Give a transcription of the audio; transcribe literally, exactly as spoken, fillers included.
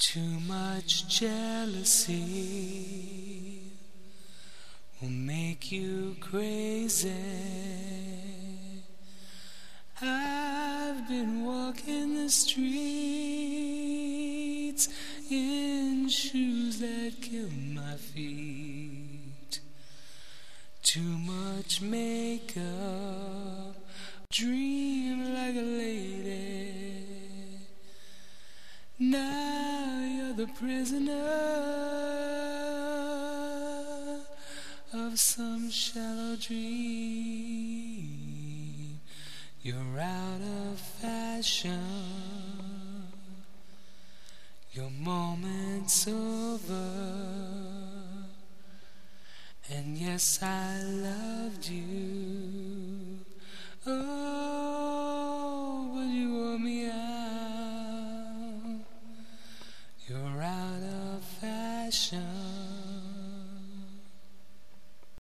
Too much jealousy will make you crazy. I've been walking the streets in shoes that kill my feet. Too much makeup, dream like a lady. Now you're the prisoner of some shallow dream. You're out of fashion, your moment's over. And yes, I loved you. Oh, but you wore me out. You're out of fashion.